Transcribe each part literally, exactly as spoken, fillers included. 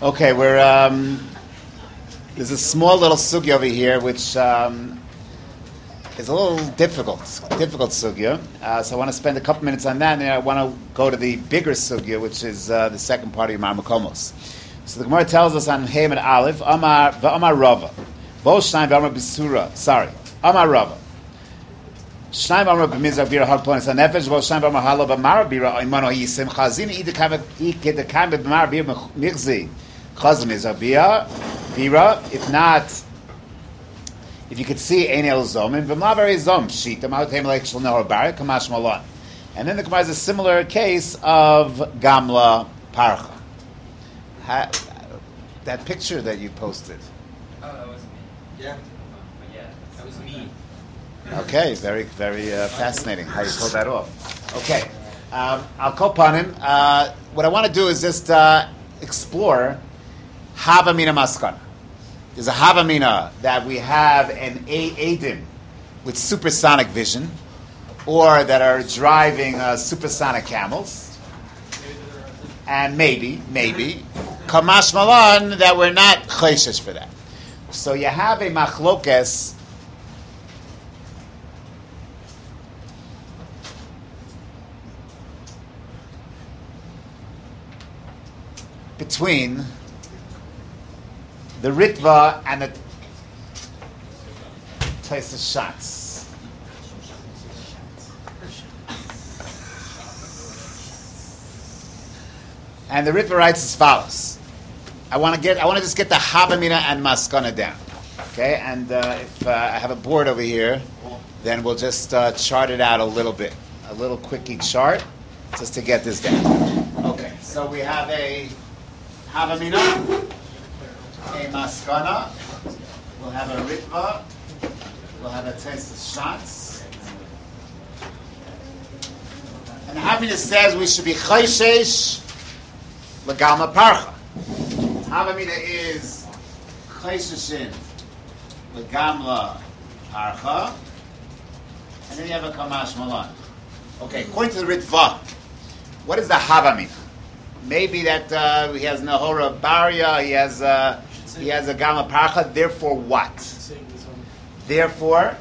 Okay, we're um, there's a small little sugya over here which um, is a little difficult, difficult sugya. Uh, so I want to spend a couple minutes on that, and then I want to go to the bigger sugya, which is uh, the second part of Yomar Makomos. So the Gemara tells us on Hey and Aleph, Amar v'Amar Rava, V'Oshnayim v'Amar B'Sura. Sorry, Amar Rava. Shnayim v'Amar B'Mizrach Bira Hard Planet Sanefesh. V'Oshnayim v'Amar Halo B'Mar Bira Imano Yisim Chazin Idekam Idekam B'Mar Bira Michzi. Chazim is a bia, bira. If not, if you could see ein el zomim, v'mlavar is zom shita ma'otem like shalnor barak kamash malon. And then the Gemara is a similar case of gamla parcha. Ha, that picture that you posted. Oh, that was me. Yeah. Yeah, that was me. Okay, very, very uh, fascinating how you pulled that off. Okay, um, I'll call upon him. Uh, what I want to do is just uh, explore Havamina Maskana. There's a Havamina that we have an a- Adim with supersonic vision, or that are driving uh, supersonic camels, and maybe, maybe, Kamash Malan, that we're not chayshish for that. So you have a machlokes between the Ritva and the Taisa Shatz. And the Ritva writes as follows. I want to get, I want to just get the Havamina and Maskana down. Okay, and uh, if uh, I have a board over here, then we'll just uh, chart it out a little bit. A little quickie chart, just to get this down. Okay, so we have a Havamina, a Maskana, we'll have a Ritva, we'll have a taste of shots. And the Havamina says we should be Chayshesh L'Galma Parcha. Havamina is Chaysheshin L'Gamla Parcha. And then you have a Kamash Malan. Okay, according to the Ritva, what is the Havamina? Maybe that uh, he has Nahora Barya, he has uh, he has a Gama Parcha. Therefore, what? Therefore,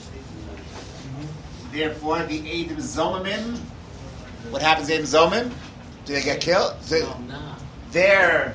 therefore the Eidim Zomimim. What happens to Eidim Zomim? Do they get killed? So they're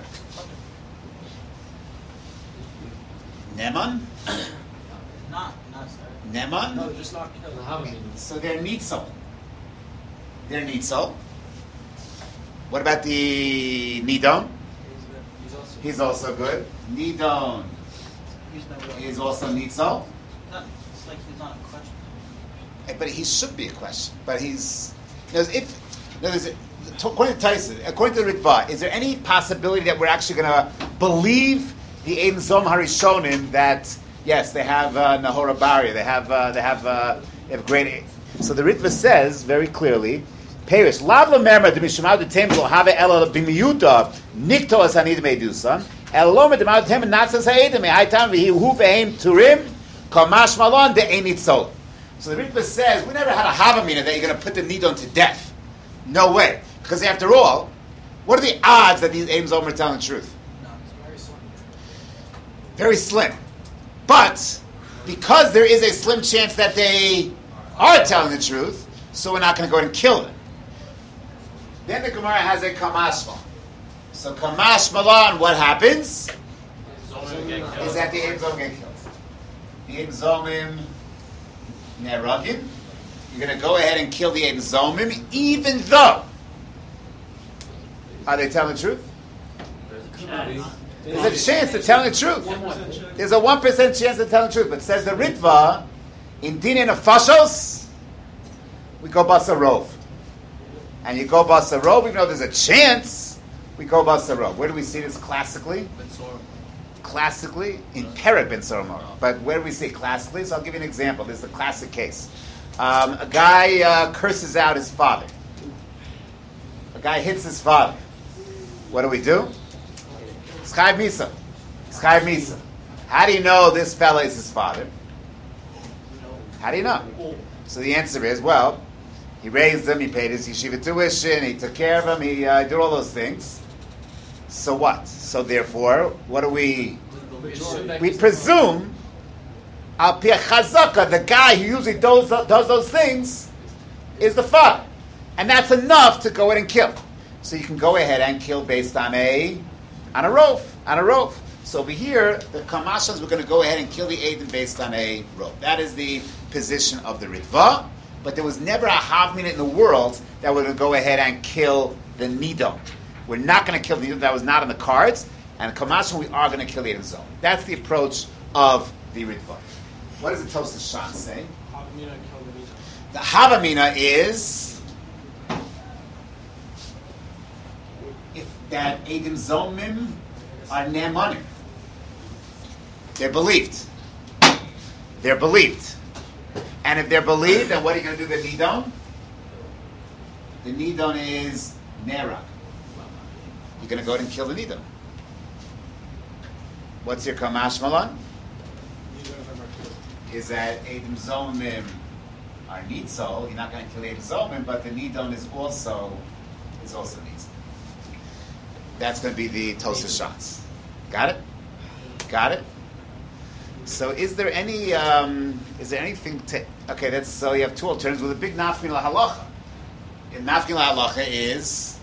Neman. Not, not Neman. No, just not killed. So they're Nitzel. They're Nitzel. What about the Nidon? He's also, He's also good. Nidon is also Nitzel. not, it's like he's not a question. But he should be a question. But he's... Knows if, knows, according to Tyson, according to the Ritva, is there any possibility that we're actually going to believe the Ein Zom Harishonim that, yes, they have uh, Nahora Barya, they have, uh, they have, uh, they have great... So the Ritva says very clearly, Perish. Lavla merma de mishmau de templo have ela b'miyuta nikto as hanid medusan eloma de mishmau de templo not says haedem haitam v'hi hu ve'hem turim kamash malon de enitzol. So the Ritva says we never had a havamina that you're going to put the nidon to death. No way, because after all, what are the odds that these aims are telling the truth? No, it's very slim. Very slim, but because there is a slim chance that they are telling the truth, so we're not going to go ahead and kill them. Then the Gemara has a Kamash Malon. So Kamash Malon, what happens? Is that the Eim Zomim get killed. The Eim Zomim Neragim. You're going to go ahead and kill the Eim Zomim, even though. Are they telling the truth? There's a chance they're telling the truth. There's a one percent chance they're telling the truth. But says the Ritva, in Dinin of Fashos, we go Basarov. And you go Basarov, even though there's a chance, we go Basarov. Where do we see this classically? Classically, in Perek Ben Soromor. But where do we see it classically? So I'll give you an example. This is a classic case. Um, a guy uh, curses out his father. A guy hits his father. What do we do? Schayv Misa. Schayv Misa. How do you know this fella is his father? How do you know? So the answer is, well, he raised him, he paid his yeshiva tuition, he took care of him, he uh, did all those things. So what? So therefore, what do we? We presume, al pi chazaka, the guy who usually does, does those things is the father. And that's enough to go ahead and kill. So you can go ahead and kill based on a on a rope, on a rope. So over here, the Kamashans, we're going to go ahead and kill the Eidim based on a rope. That is the position of the Ritva. But there was never a Havmina in the world that we're going to go ahead and kill the Nidon. We're not going to kill the Nidon. That was not on the cards. And Kamashan, we are going to kill the Eidim Zon. That's the approach of the Ritva. What does the Tosas Shan say? Havamina kill the Nidon. The Havamina is if that Eidim Zomim are Ne'emanim. They're believed. They're believed. And if they're believed, then what are you going to do with the Nidon? The Nidon is Nerag. You're going to go ahead and kill the Nidon. What's your Kamash Malan? Is that Eidim Zomim are Nitzol. You're not going to kill Eidim Zomim, but the Nidon is also is also Nitzol. That's going to be the Tosas shots. Got it? Got it? So is there any, um, is there anything to, okay, that's, so you have two alternatives with a big nafkin la halacha. And nafkin la halacha is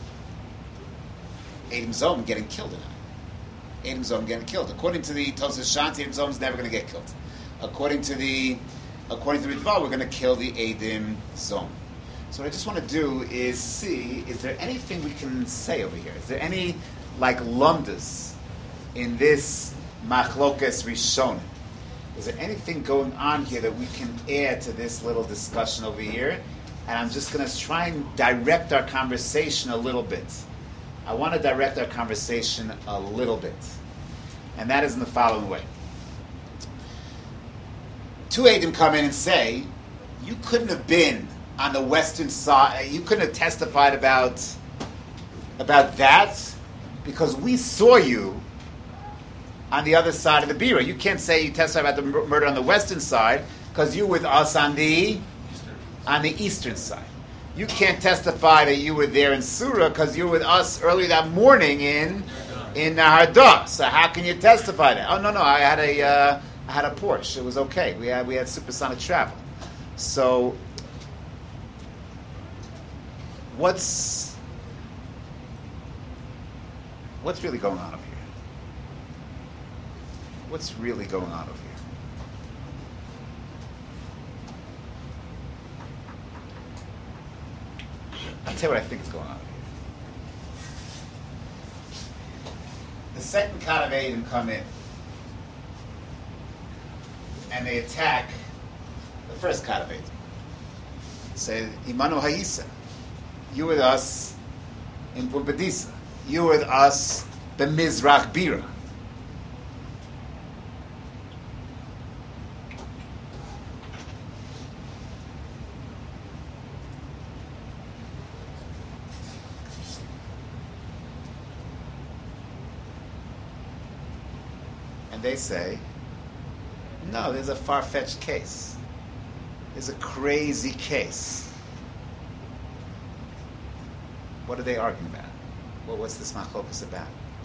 Eidim Zom getting killed in it. Eidim Zom getting killed. According to the Tosas Shant, Eidim Zom is never going to get killed. According to the, according to the Ritva, we're going to kill the Eidim Zom. So what I just want to do is see, is there anything we can say over here? Is there any, like, lumdas in this Machlokes Rishon? Is there anything going on here that we can add to this little discussion over here? And I'm just going to try and direct our conversation a little bit. I want to direct our conversation a little bit. And that is in the following way. Two Eidim come in and say, you couldn't have been on the western side, you couldn't have testified about, about that because we saw you on the other side of the Bira. You can't say you testified about the murder on the western side because you were with us on the on the eastern side. You can't testify that you were there in Surah because you were with us early that morning in in Hardah. So how can you testify that? Oh no no, I had a uh, I had a Porsche. It was okay. We had we had supersonic travel. So what's what's really going on over here? What's really going on over here? I'll tell you what I think is going on over here. The second kind of Eidim come in and they attack the first kind of Eidim. Say, Imanu Hayisa, you with us in Pumbedisa. You with us, the Mizrach Bira. And they say, no, there's a far-fetched case. There's a crazy case. What are they arguing about? Well, what's this machlokas about?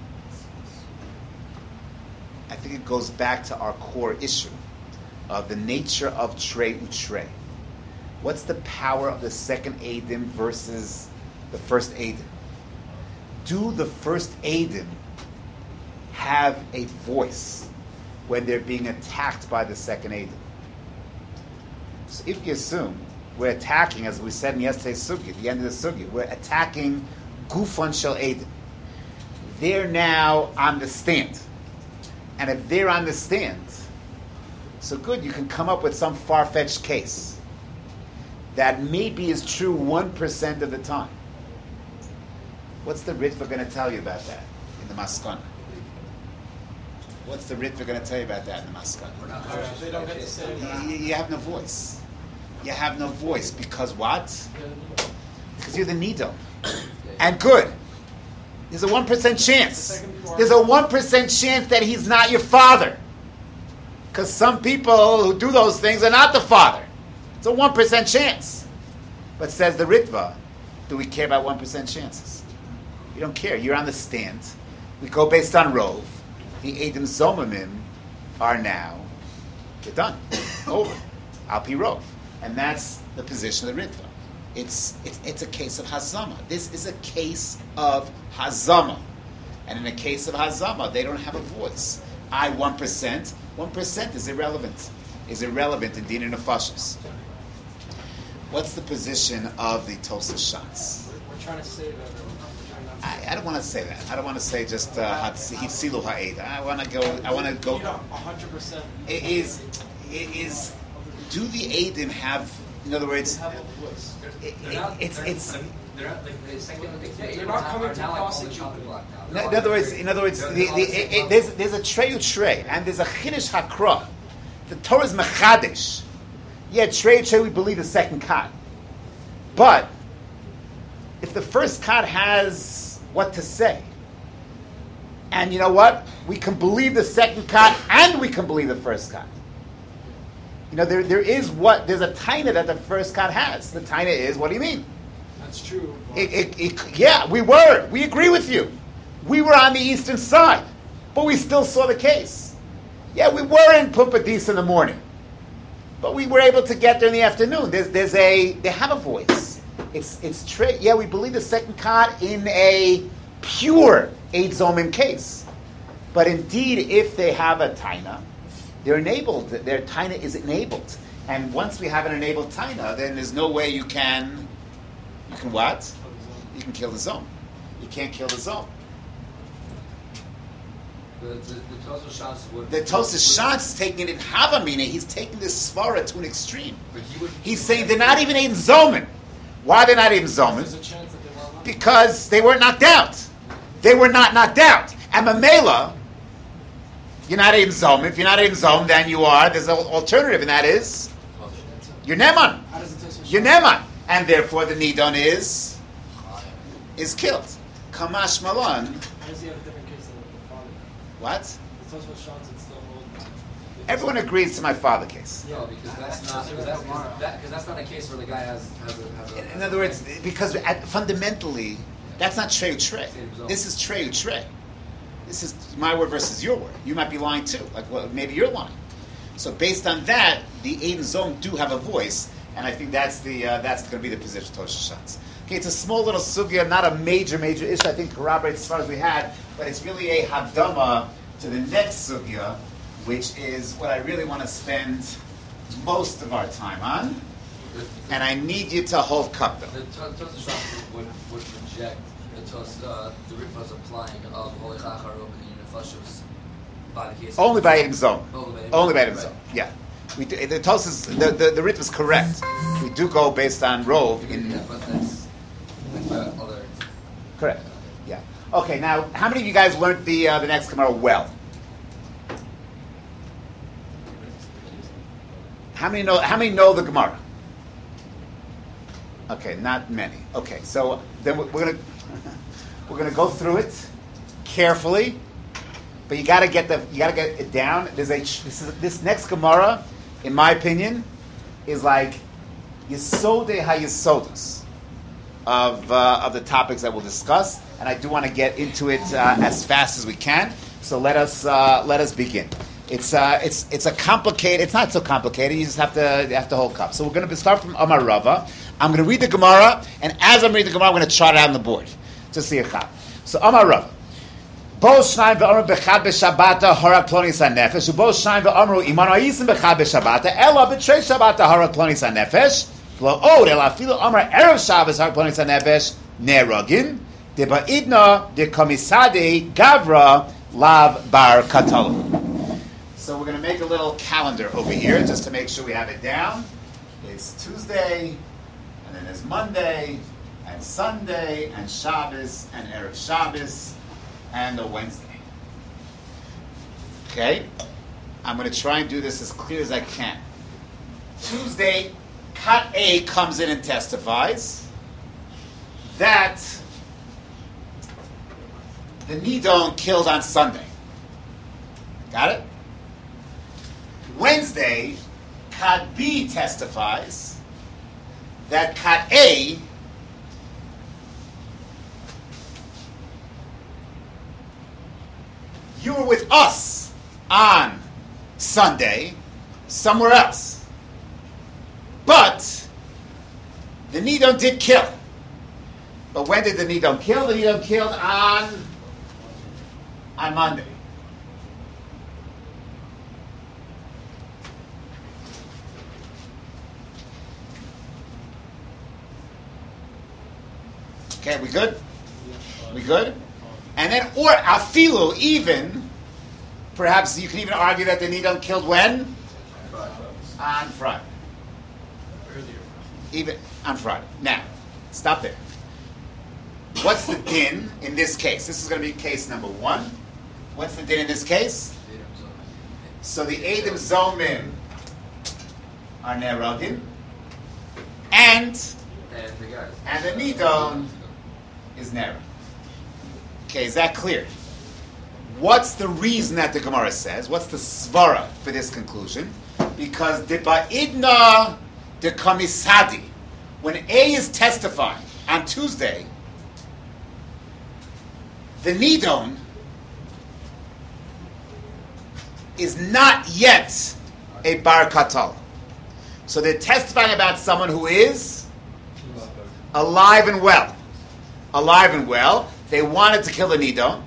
I think it goes back to our core issue of the nature of Trey Utrey. What's the power of the second Eidim versus the first Eidim? Do the first Eidim have a voice when they're being attacked by the second Eidim? So if you assume we're attacking, as we said in yesterday's sugya, the end of the sugya, we're attacking Gufan Shel Eidim. They're now on the stand. And if they're on the stand, so good, you can come up with some far-fetched case that maybe is true one percent of the time. What's the Ritva going to tell you about that in the Maskana? What's the Ritva going to tell you about that in the Maskana? They don't get to say You, you have no voice. You have no voice because what? Because you're the Nido. And good. There's a one percent chance. There's a one percent chance that he's not your father. Because some people who do those things are not the father. It's a one percent chance. But says the Ritva, do we care about one percent chances? You don't care. You're on the stand. We go based on Rov. The Eidim Zomimim are now, they're done. Over. Al Pi Rov. And that's the position of the Ritva. It's, it's, it's a case of Hazama. This is a case of Hazama. And in a case of Hazama, they don't have a voice. I, one percent. one percent is irrelevant. Is irrelevant in Din Nefashos. What's the position of the Tosas Shas? We're, we're trying to say that. We're trying not to I, I don't want to say that. I don't want to say just uh, Hitzilu Ha'ed. I want to go. I want to go. You know, one hundred percent. It is. It is. Do the Eidim have? In other words, Have a voice. it, They're it, not, it's they're, it's. they're not, like, the second, they, They're not coming are to now like all the prosecute chopping you. block now. In They're other all words, the- in other words, they're- the, they're all the, the same it, it, level. there's there's a treyu trey, and there's a chiddush hakra. The Torah is mechadish. Yeah, trey trey we believe the second kat, but if the first kat has what to say, and you know what, we can believe the second kat and we can believe the first kat. You know, there there is what there's a taina that the first kat has. The taina is, what do you mean? That's true. but- It, it, it, yeah, we were. We agree with you. We were on the eastern side, but we still saw the case. Yeah, we were in Pumbedisa in the morning, but we were able to get there in the afternoon. There's, there's a, they have a voice. It's, it's tra- yeah, we believe the second kat in a pure Eid Zomim case. But indeed, if they have a taina, they're enabled. Their taina is enabled, and once we have an enabled taina, then there's no way you can, you can what? You can kill the zone. You can't kill the zone. The, the, the Tosas Shas would... The Tosas would- Shas is taking it in Havamina. He's taking this svara to an extreme. But he would... He's saying they're not even in Zoman. Why are they not even There's Zoman? a chance that they will not. Because they weren't knocked out. They were not knocked out. And Mamela, you're not in Zoman. If you're not in Zoman, then you are. There's an alternative, and that is you're Neman. How does it taste? You're Neman. And therefore the Nidon is is killed. Kamash Malon. How does he have a different case than the father? What? The Tosfos shots it's still old. Everyone agrees to my father case. No, because that's not... Because that's, because that, because that's not a case where the guy has... has, a, has a, In other words, because at, fundamentally, that's not trey trey. This is trey trey. This is my word versus your word. You might be lying too. Like, well, maybe you're lying. So based on that, the Eid and Zom do have a voice, and I think that's the uh, that's going to be the position of Tosha Shas. Okay, it's a small little sugya, not a major major issue. I think corroborates as far as we had, but it's really a hadama to the next sugya, which is what I really want to spend most of our time on. And I need you to hold kappa. The Tosas Shas would, would reject the Tos, uh, the Ritva's applying of Holy Chachar over the Unifashos by the case... Only by Edim Zom. Only by Edim Only by Zom, Edim right. Zom. Yeah. We do, the Tosas, the the, the Rit was correct. We do go based on Rov in. Yeah, but that's with the other... Correct. Yeah. Okay. Now, how many of you guys learned the uh, the next Gemara well? How many know? How many know the Gemara? Okay, not many. Okay, so then we're, we're gonna we're gonna go through it carefully, but you got to get the you got to get it down. There's a this is, this next Gemara, in my opinion, is like Yesodei HaYesodos of uh, of the topics that we'll discuss, and I do want to get into it uh, as fast as we can. So let us uh, let us begin. It's uh, it's it's a complicated. It's not so complicated. You just have to you have to hold cup. So we're going to start from Amar Rava. I'm going to read the Gemara, and as I'm reading the Gemara, I'm going to chart it out on the board to see a chap. So Amar Rava. Bo shnayim ve'amru bechad b'shabata harak plonis hanefesh. Ubo shnayim ve'amru imanu ayisim bechad b'shabata ela b'trei shabata harak plonis hanefesh. V'lo od ela afilu amar erev Shabbos harak plonis hanefesh neragin. Deba idna de komisade gavra lav bar katalu. So we're going to make a little calendar over here just to make sure we have it down. It's Tuesday, and then there's Monday, and Sunday, and Shabbos, and Erev Shabbos, and a Wednesday. Okay? I'm going to try and do this as clear as I can. Tuesday, Kat A comes in and testifies that the Nidon killed on Sunday. Got it? Wednesday, Kat B testifies that Kat A You were with us on Sunday, somewhere else. But the Nidon did kill. But when did the Nidon kill? The Nidon killed on, on Monday. Okay, we good? We good? And then, or afilu, even, perhaps you can even argue that the Nidon killed when? Friday. On Friday. Earlier. Even on Friday. Now, stop there. What's the din in this case? This is going to be case number one. What's the din in this case? So the Eidim Zomim are Nerogim, and And the guys. and the Nidon is Nera. Okay, is that clear? What's the reason that the Gemara says? What's the svara for this conclusion? Because the ba'idna de kamisadi, when A is testifying on Tuesday, the Nidon is not yet a bar katal. So they're testifying about someone who is alive and well. Alive and well. They wanted to kill the Nidon.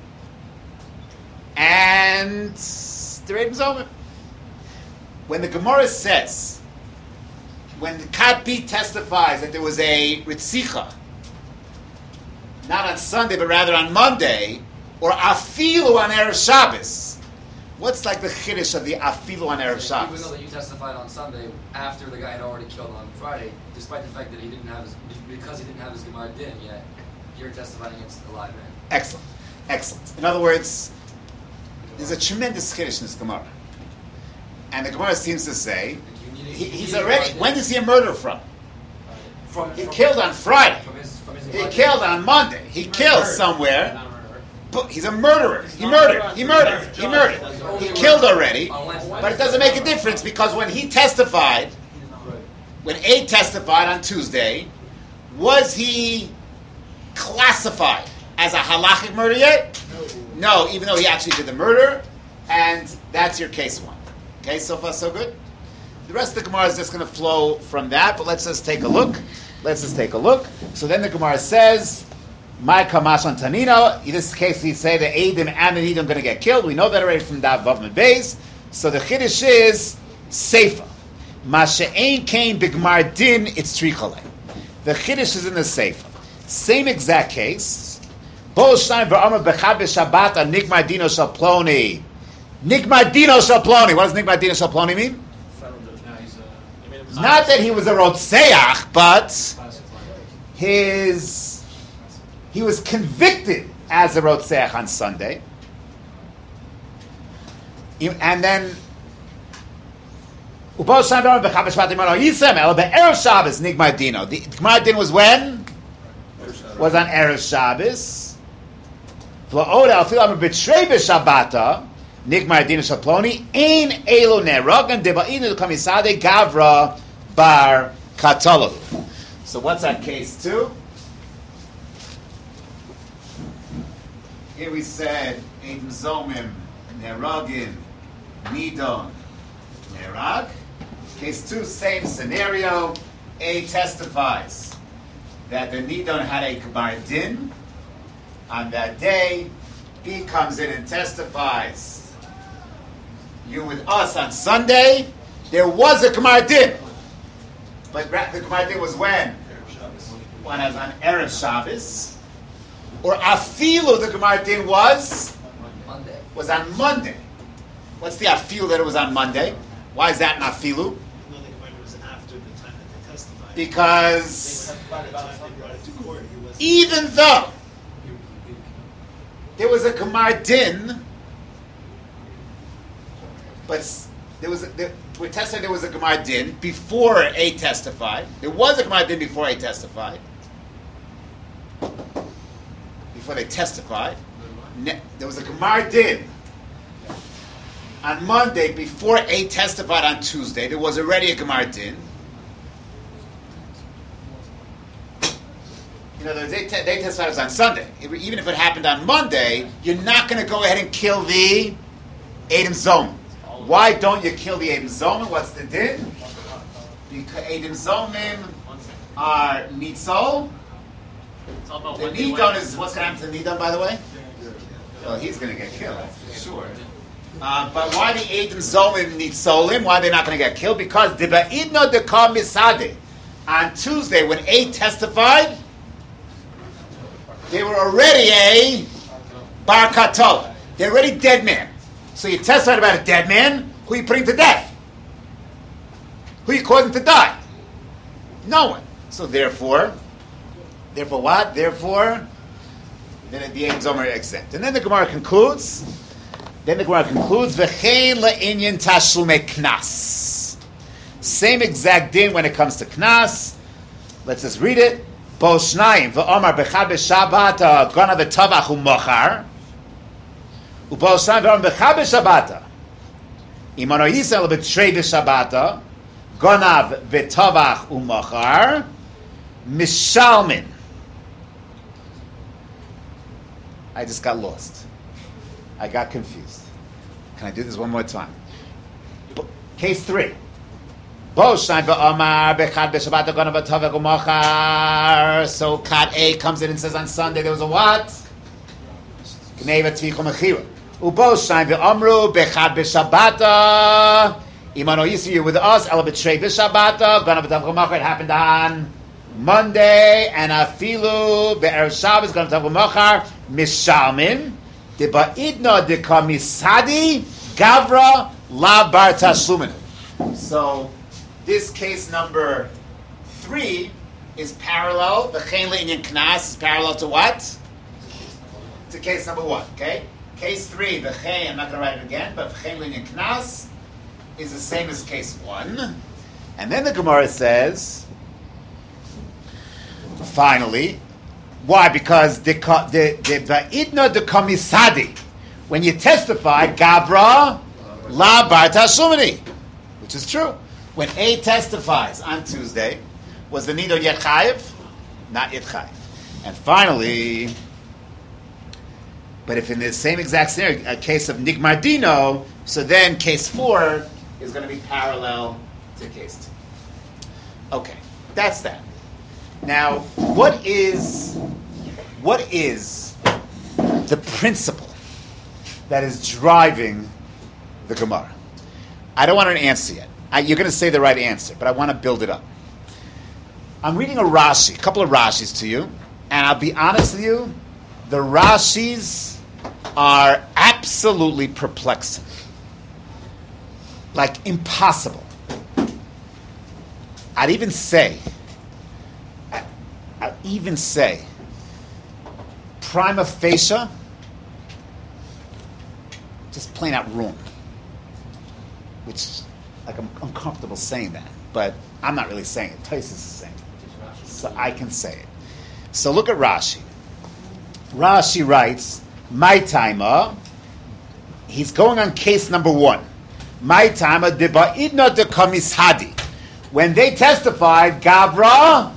And the Rebbe's over. When the Gemara says, when the Kadbi testifies that there was a Ritzicha, not on Sunday, but rather on Monday, or Afilu on Erev Shabbos, what's like the Chiddush of the Afilu on Erev Even Shabbos? though that you testified on Sunday after the guy had already killed on Friday, despite the fact that he didn't have his, because he didn't have his Gemara din yet, you're testifying against a live man. Excellent. Excellent. In other words, there's a tremendous Chiddush in this Gemara. And the Gemara seems to say, You need, he, you he's need already, a- when is he a murderer from? From, He from, killed on Friday. From his, from his He Gemara killed din. on Monday. He killed somewhere. Not a murderer. But he's a murderer. He's He not murdered. a He murderer. murdered. He's He not a murdered. judge. He killed already. On Wednesday. But it doesn't make a difference because when he testified, when A testified on Tuesday, was he classified as a halachic murder yet? No, even though he actually did the murder. And that's your case one. Okay, so far so good? The rest of the Gemara is just going to flow from that, but let's just take a look. Let's just take a look. So then the Gemara says, my kamash on Tanino. In this case, we say the Eidim and the Nidim are going to get killed. We know that already from Dav Vav Beis. So the Chiddush is Seifa. Masha'ein kain b'gmar din, it's trichale. The Chiddush is in the Seifa. Same exact case. Bo shnayim v'amar b'chad b'shabbat nikmar dino shal ploni. Nikmar dino shal ploni. What does nikmar dino shal ploni mean? Not that he was a rotzeach, but his he was convicted as a rotzeach on Sunday, and then the Gemara din was when was on Erev Shabbos. Nikmar Dina Shaploni, Ein Elo Nerogan, Debainu Kamisade Gavra Bar Katalo. So what's that case two? Here we said Eidim Zomim, Nerogin, Nidon, Nerag. Case two, same scenario. A testifies that the Nidon had a Gemar Din on that day. B comes in and testifies. You with us on Sunday, there was a Gemar Din. But the Gemar Din was when? When it was on Erev Shabbos. Or Afilu, the Gemar Din was? Monday. Was on Monday. What's the Afilu that it was on Monday? Why is that an Afilu? Because even though there was a Gemar Din, but there was a, there, we're testifying there was a Gemar Din before A testified. There was a Gemar Din before A testified. Before they testified, ne, there was a Gemar Din on Monday before A testified on Tuesday. There was already a Gemar Din. In In other words, they, te- they testified it was on Sunday. It- even if it happened on Monday, you're not going to go ahead and kill the Edom Zoman. Why don't you kill the Edom Zoman? What's the din? Because Edom Zoman are Nitzol. The Nidon is, what's going to happen to the Nidon, by the way? Well, he's going to get killed, sure. Uh, but why the Edom Zoman Nitzolim? Why they're not going to get killed? Because the Ba'idno de Kal Misade. On Tuesday, when eight testified, they were already a Bar Katol. They're already dead man. So you testified about a dead man, who are you putting to death? Who are you causing to die? No one. So therefore, therefore what? Therefore, then the Ein Zomer are exempt. And then the Gemara concludes, then the Gemara concludes, V'chein le'inyan tashlume knas. Same exact din when it comes to knas. Let's just read it. Bo shnayim v'omar b'chad b'shabbat gona v'tavach u'mochar. Ubo shnayim v'omar b'chad b'shabbat imano yisrael b'trei b'shabbat gonav v'tavach u'mochar mishalmin. I just got lost. I got confused. Can I do this one more time? Case three. So cat A comes in and says on Sunday there was a what? Gneva tvichu mechira. Uboshain ve'amru bechad b'shabata. Imano yisi, you with us. Ela b'trei b'shabata. Gana b'tavchu mechira. It happened on Monday, and afilu be'erev Shabbos gana b'tavchu mechira mishalmin. De ba'idna de kamisadi gavra la bar tashlumin. So this case number three is parallel. The Chen Le'inyan Knas is parallel to what? To case number one. Okay. Case three, the Chen. I'm not going to write it again, but Chen Le'inyan Knas is the same as case one. And then the Gemara says, finally, why? Because the the the Va'idna de Kamisadi, when you testify, Gabra la bar tashumini, which is true. When A testifies on Tuesday, was the Nidon yet chayiv? Not yet chayiv. And finally, but if in the same exact scenario, a case of Nigmar Dino, so then case four is going to be parallel to case two. Okay, that's that. Now, what is what is the principle that is driving the Gemara? I don't want an answer yet. I, you're going to say the right answer, but I want to build it up. I'm reading a Rashi, a couple of Rashis to you, and I'll be honest with you, the Rashis are absolutely perplexing. Like impossible. I'd even say, I'd, I'd even say, prima facie, just plain out wrong. Which, like, I'm uncomfortable saying that, but I'm not really saying it. Tais is saying it, so I can say it. So look at Rashi. Rashi writes, "My timer." He's going on case number one. My timer de ba'idna de kamishadi. When they testified, Gabra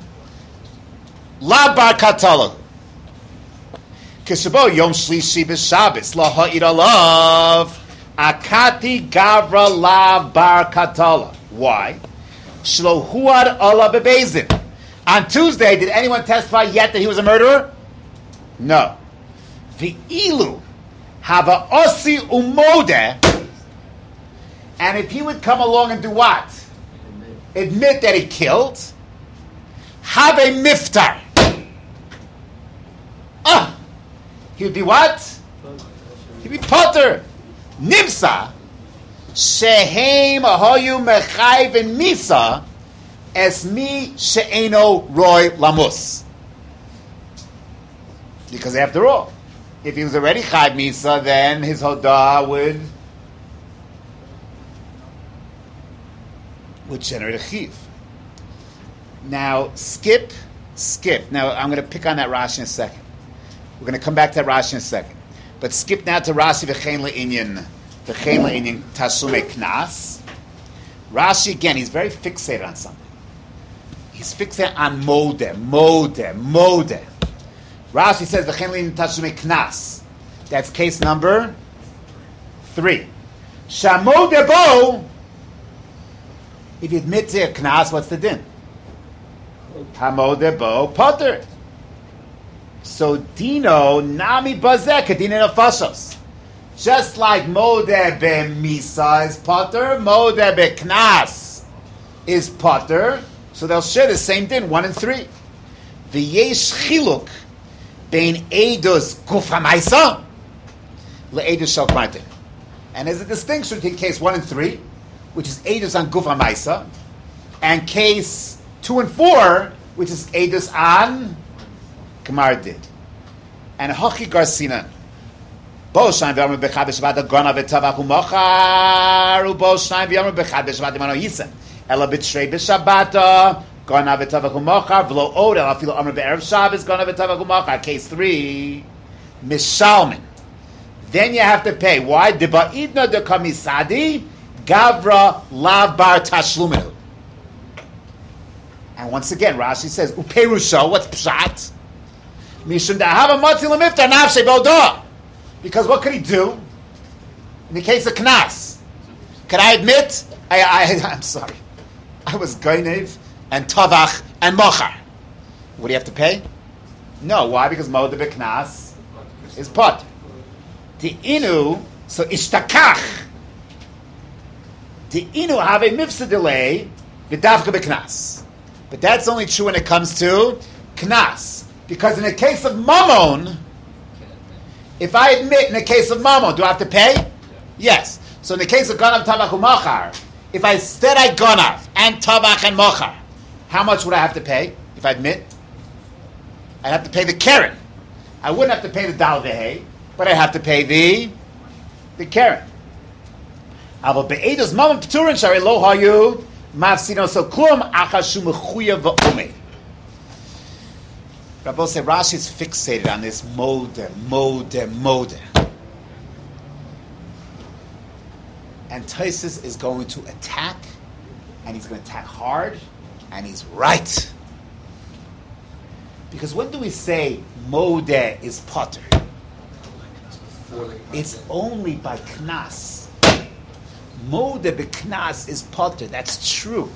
la bar katala. Kishabo yom shlishi b'Shabbos la ha'id alav. Akati Gavra la bar katala. Why? Shlohuad Allah bebezin. On Tuesday, did anyone testify yet that he was a murderer? No. V'ilu hava osi umode. And if he would come along and do what? Admit that he killed. Have a miftar. Ah, he would be what? He'd be potter. Nimsa shehem ahoyu mechayv and misa es mi she'eno roy lamus. Because after all, if he was already chayv misa, then his hodah would would generate a chiv. Now skip, skip. Now I'm going to pick on that Rashi in a second. We're going to come back to that Rashi in a second. But skip now to Rashi v'chein le'inyan, v'chein le'inyan tasume knas. Rashi, again, he's very fixated on something. He's fixing on modeh, modeh, modeh. Rashi says v'chein le'in tashlumei knas. That's case number three. Shamodeh bo. If you admit to a knas, what's the din? Hamodeh bo potter. So dino nami bazeh kadina nefashos. Just like modeh be-misa is potter, modeh be-knas is potter, so they'll share the same din, one and three. V'yesh chiluk bein edus guf ha'maisa le'edus shel gmar din. And there's a distinction between case one and three, which is edus on guf ha'maisa, and case two and four, which is edus on gmar din. And hachi garsinan. Bo shnayim v'yamru b'chad b'shabbat gona v'tavach u'mochar u'bo shnayim v'yamru b'chad b'shabbat imano yisa ela b'tshrei b'shabbat gona v'tavach u'mochar v'lo od ela afilu amru b'erev Shabbos gona v'tavach u'mochar. Case three, mishalmin. Then you have to pay. Why? Deba'idna de kamisadi gavra lav bar tashluminu. And once again, Rashi says uperusha. What's pshat? Mishum da'hava matzi l'miftar nafshe b'odah. Because what could he do in the case of knas? Can I admit? I, I, I'm sorry. I was gainev and tavach and mochar. What do you have to pay? No. Why? Because modeh b'knas is pot. The inu, so ishtakach. The inu have a mifsa delay v'davka b'knas. But that's only true when it comes to knas. Because in the case of mammon, if I admit in the case of mammon, do I have to pay? Yeah. Yes. So in the case of ganav, tavach, u'machar, if I said I ganav and tavach and mochar, how much would I have to pay if I admit? I'd have to pay the keren. I wouldn't have to pay the dal v'hei, but I'd have to pay the the keren. Avo be'edos mammon p'turin shari lo hayu mafsino so klum achashu mechuya v'omei. Rabbi say Rashi is fixated on this modeh, modeh, modeh. And Taisus is going to attack, and he's going to attack hard, and he's right. Because when do we say modeh is potter? It's only by knas. Modeh b'knas is potter. That's true.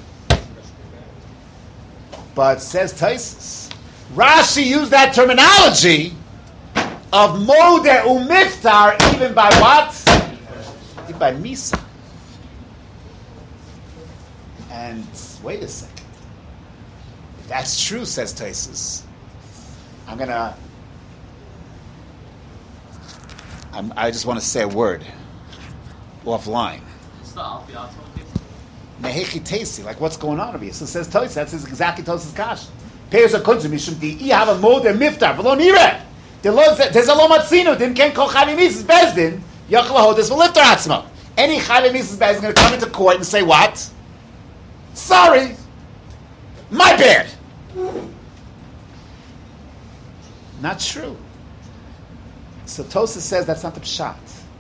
But says Taisus, Rashi used that terminology of modeh umiftar even by what? Even by misa. And wait a second. If that's true, says Taisus, I'm gonna. I'm, I just want to say a word offline. Nehechi tesi, like what's going on over here? So says Taisus, that's exactly Taisus' kash. Payers are kunzum mishum di have a modeh miftar v'lo nireh. There's a lo matzinu dim ken kol chavi misas bezdin yachal hodis v'liftar atzmo. Any chavi misas bezdin is going to come into court and say what? Sorry, my bad. Not true. So Tosas says that's not the pshat.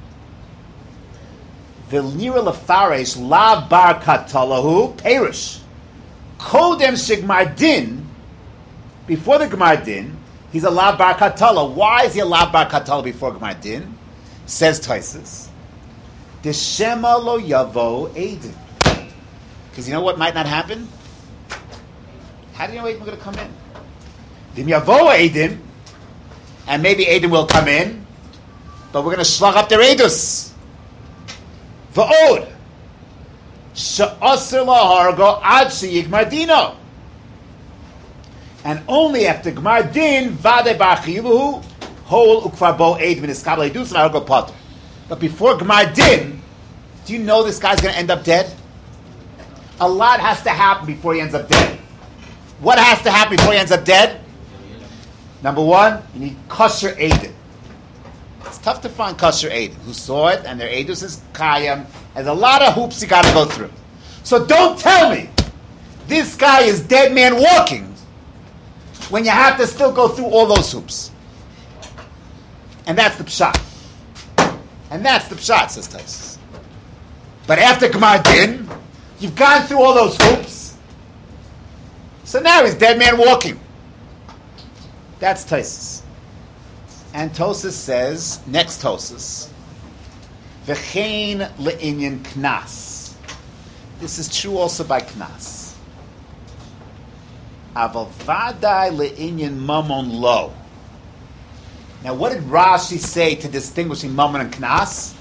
V'nira lefaresh la bar katalahu perish kodem shigmar din. Before the Gemar Din, he's a lav bar katala. Why is he a lav bar katala before Gemar Din? Says Taisus, Deshema lo yavo edim. Because you know what might not happen? How do you know Edim are going to come in? Dim yavo edim, and maybe Edim will come in, but we're going to slug up their edus. Va'od she'aser lahargo ad sheyigmar dino. And only after Gmar Din, Vade Bar Chiluhu, Hol Ukvar Bo Eid V'niskabel Edus V'Argo Potter. But before Gmar Din, do you know this guy's going to end up dead? A lot has to happen before he ends up dead. What has to happen before he ends up dead? Number one, you need kosher Eid. It's tough to find kosher Eid who saw it, and their Eidus is Kayam. There's a lot of hoops you got to go through. So don't tell me this guy is dead man walking when you have to still go through all those hoops. And that's the pshat. And that's the pshat, says Taisus. But after Gmar Din, you've gone through all those hoops. So now he's dead man walking. That's Tosfos. And Tosfos says, next Tosfos, V'chein le'inyan knas. This is true also by knas. Aval vadai le'inyan mamon lo. Now what did Rashi say to distinguishing mamon and knas?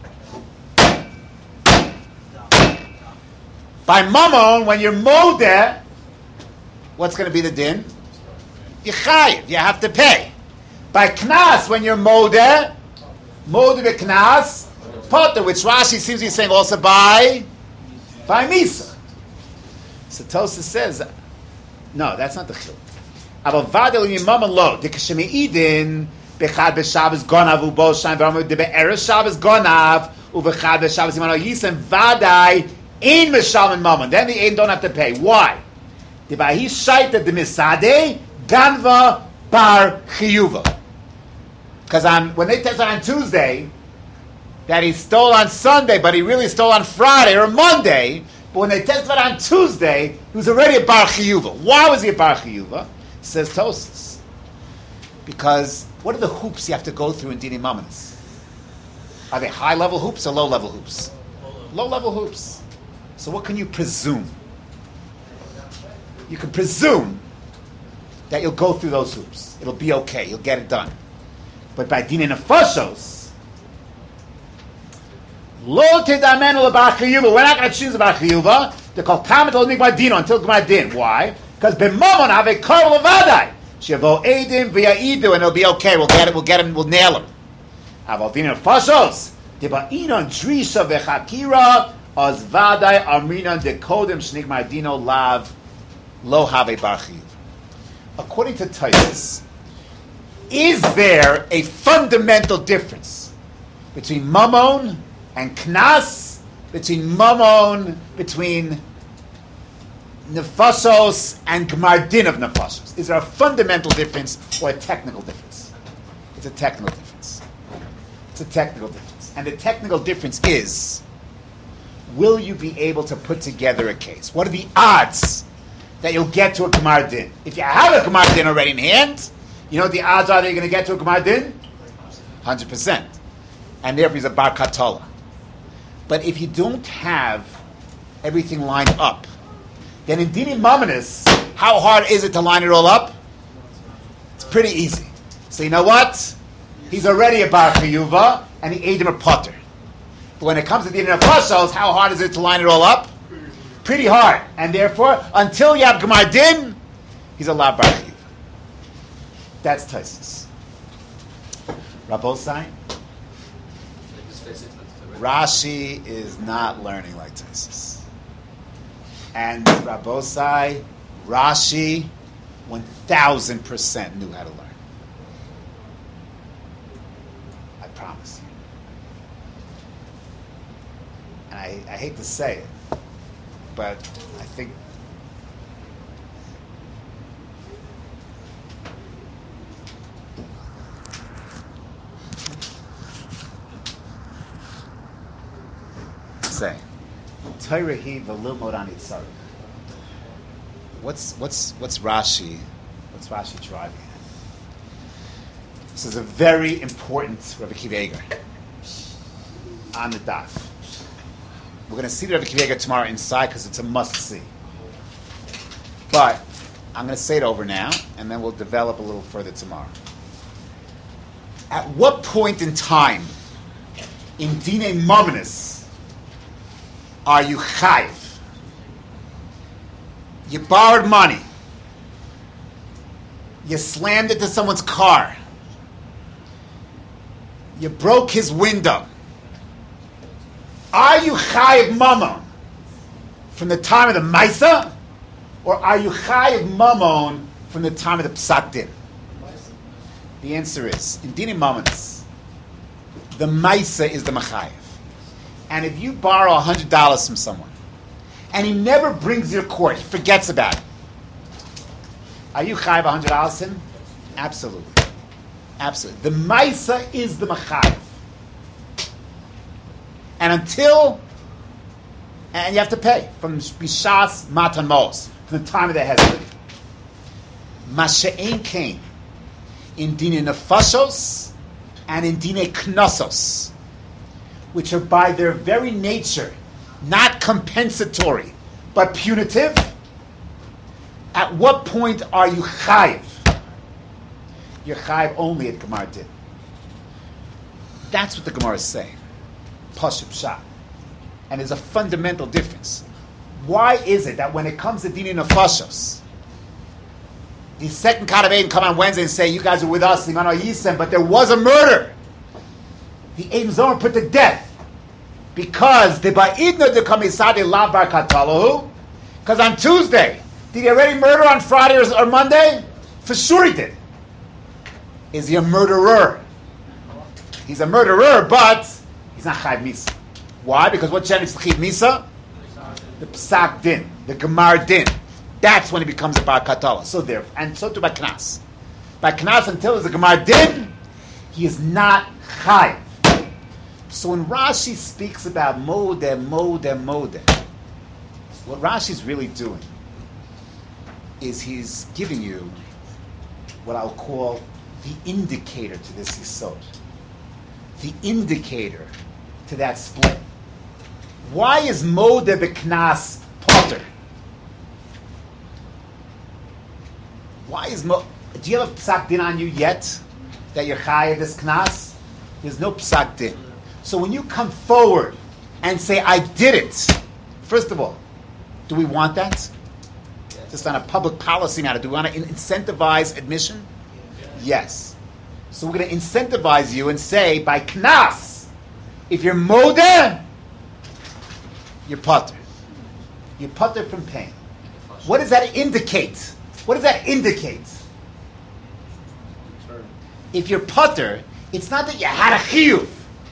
By mamon, when you're modeh, what's going to be the din? You chayiv, you have to pay. By knas, when you're modeh, modeh b'knas, potter, which Rashi seems to be saying also by, by misa. So Tosfos says, no, that's not the chiluk. Aval vadel yimam lo dikashemi idin bechad b'Shabbos gonav uboshan v'amud be'erev Shabbos gonav ubechad b'Shabbos imano yisem vadai ein mishalmin mamon. Then the ein don't have to pay. Why? Dibahi shaita de misade ganva bar chiyuva. Because on when they tested on Tuesday that he stole on Sunday, but he really stole on Friday or Monday. But when they testified on Tuesday, he was already a bar chiyuva. Why was he a bar chiyuva? Says Tosfos. Because what are the hoops you have to go through in Dini Mamonis? Are they high level hoops or low level hoops? Low level hoops. So what can you presume? You can presume that you'll go through those hoops. It'll be okay. You'll get it done. But by Dini Nefashos, Lo tedamen lebar chiyuva. We're not going to choose about chiyuva. They call tamet lo nigmar dino until nigmar din. Why? Because b'mamon have a kol levadai. Shevo edim v'ya'idu, and it'll be okay. We'll get it. We'll get him. We'll nail him. Aval dino fashos debainon drisha v'chakira az vadai arminon dekodem shnigmar dino lav lo have bar chiyuva. According to Tosfos, is there a fundamental difference between mamon and knas, between mamon, between nefashos and gmar din of nefashos? Is there a fundamental difference or a technical difference? It's a technical difference. It's a technical difference. And the technical difference is, will you be able to put together a case? What are the odds that you'll get to a gmar din? If you have a gmar din already in hand, you know what the odds are that you're going to get to a gmar din? one hundred percent. And therefore he's a bar katola. But if you don't have everything lined up, then in Dini Mamonis, how hard is it to line it all up? It's pretty easy. So you know what? He's already a bar chiyuva, and he ate him a potter. But when it comes to Dini Nefashos, how hard is it to line it all up? Pretty hard. And therefore, until you have Gemar Din, he's a la bar chiyuva. That's Tosfos. Rabosai? Rashi is not learning like Tosfos. And Rabosai, Rashi, one thousand percent knew how to learn. I promise you. And I, I hate to say it, but I think say Torah hi v'lilmod ani tzarich. What's what's what's Rashi? What's Rashi driving at? This is a very important Rabbi Akiva Eiger on the daf. We're going to see the Rabbi Akiva Eiger tomorrow inside because it's a must see. But I'm going to say it over now, and then we'll develop a little further tomorrow. At what point in time in Dine Mamonis are you chayiv? You borrowed money. You slammed into someone's car. You broke his window. Are you chayiv mamon from the time of the maisa, or are you chayiv mamon from the time of the psak din? The answer is, in Dini Mamonis, the maisa is the machayiv. And if you borrow one hundred dollars from someone, and he never brings you to court, he forgets about it, are you chayiv one hundred dollars to him? Absolutely. Absolutely. The maisa is the machayiv. And until, and you have to pay from bishas matan mos, from the time of the hezbollah. Masha'ein Kain. In Dine Nefashos and in Dine Knossos, which are by their very nature not compensatory, but punitive. At what point are you chayiv? You're chayiv only at Gemar Din. That's what the Gemara is saying. Pashut Pshat. And there's a fundamental difference. Why is it that when it comes to Dini Nefashos, the second Kadav come on Wednesday and say, you guys are with us, Imano Yisem, but there was a murder. The Eidim Zohar put to death. Because the Ba'idna de Kamisadi Lavar Katalahu, because on Tuesday, did he already murder on Friday or, or Monday? For sure he did. Is he a murderer? He's a murderer, but he's not Chayv Misa. Why? Because what generates the Chayv Misa? The Psak Din, the Gemar Din. That's when he becomes a Bar Katala. So there, and so too by Knas. By Knas, until there's a Gemar Din, he is not Chayv. So when Rashi speaks about Modeh, Modeh, Modeh, what Rashi's really doing is he's giving you what I'll call the indicator to this Yisod. The indicator to that split. Why is Modeh B'Knas Potter? Why is Mo? Do you have a Psak Din on you yet? That you're Chayav this Knas? There's no Psak Din. So when you come forward and say, I did it, first of all, do we want that? Just on a public policy matter, do we want to incentivize admission? Yes. So we're going to incentivize you and say, by Knas, if you're Modeh, you're Potter. You're Potter from pain. What does that indicate? What does that indicate? If you're Potter, it's not that you had a chiyuv.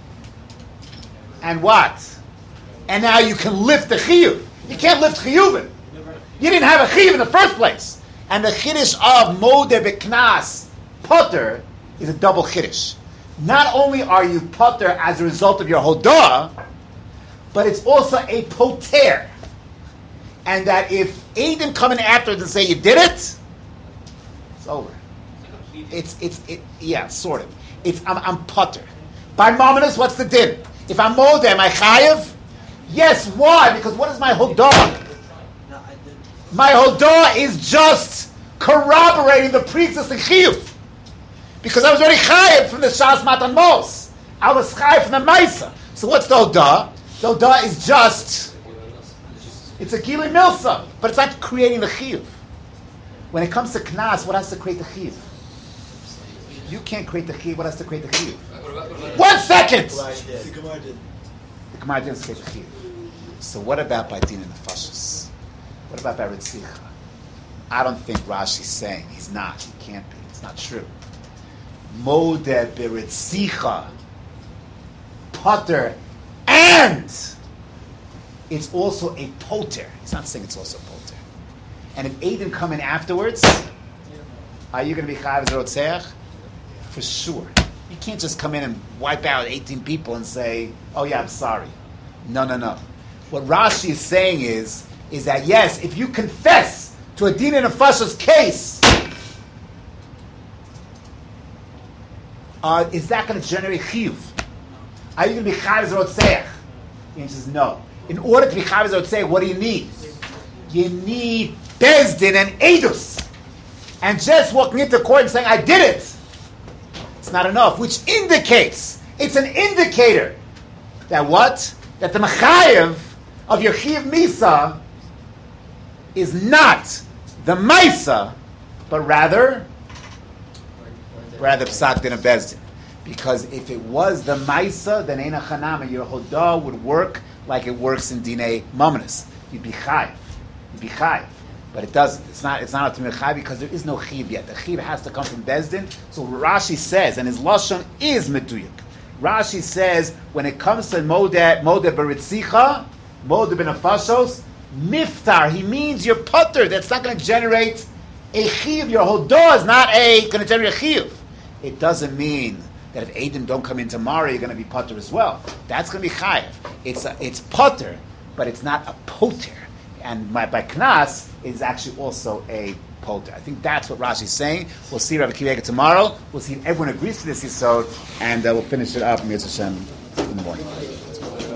And what? And now you can lift the chiyuv. You can't lift chiyuvin. You didn't have a chiyuv in the first place. And the chiddush of Modeh B'Knas Potter is a double chiddush. Not only are you Potter as a result of your hodah, but it's also a poter. And that if Eidim come in afterwards and say you did it, it's over. It's it's it yeah, sort of. It's I'm I'm Potter. By Mamonos, what's the din? If I'm Modeh, am I chayiv? Yes. Why? Because what is my hodah? My hodah is just corroborating the pre-existing chiyuv. Because I was already chayiv from the Shas Matan Mos. I was chayiv from the Maisa. So what's the hodah? The hodah is just, it's a gili milsa, but it's not creating the chiyuv. When it comes to Knas, what has to create the chiyuv? You can't create the chiyuv. What has to create the chiyuv? One second! The Gemara did. The Gemara didn't create the chiyuv. So what about by Din and Nefashos? What about by Ritzicha? I don't think Rashi's saying he's not. He can't be. It's not true. Modeh B'Ritzicha Potter, and it's also a poter. He's not saying it's also a poter. And if Eidim come in afterwards, are you going to be chayav zerotzeach? For sure. You can't just come in and wipe out eighteen people and say, oh yeah, I'm sorry. No, no, no. What Rashi is saying is, is that yes, if you confess to a Din and Nefashos case, uh, is that going to generate chiyuv? Are you going to be chayav zerotzeach? He says no. In order to be chayav zerotzeach, what do you need? You need Bezdin and Edus. And just walking into court and saying, I did it, it's not enough, which indicates, it's an indicator that what? That the mechayev of your chiyuv misa is not the maisa, but rather, rather psak din and bezdin. Because if it was the maisa, then eina chanama, your hodah would work like it works in dinei mamonos. You'd be chayiv. You'd be chayiv. But it doesn't. It's not. It's not a Tamir Chai because there is no chiv yet. The chiv has to come from Bezdin. So Rashi says, and his lashon is meduyuk. Rashi says when it comes to Modeh Modeh B'Ritzicha, Modeh B'Nefashos, miftar. He means you're putter. That's not going to generate a chiv. Your hodah is not a going to generate a chiv. It doesn't mean that if Eidim don't come in tomorrow, you're going to be putter as well. That's going to be chayiv. It's a, it's putter, but it's not a poter. And my, by Knas is actually also a polter. I think that's what Rashi's saying. We'll see Rabbi Akiva Eiger tomorrow. We'll see if everyone agrees to this yisod, and uh, we'll finish it up, Mitzvah Hashem, in the morning.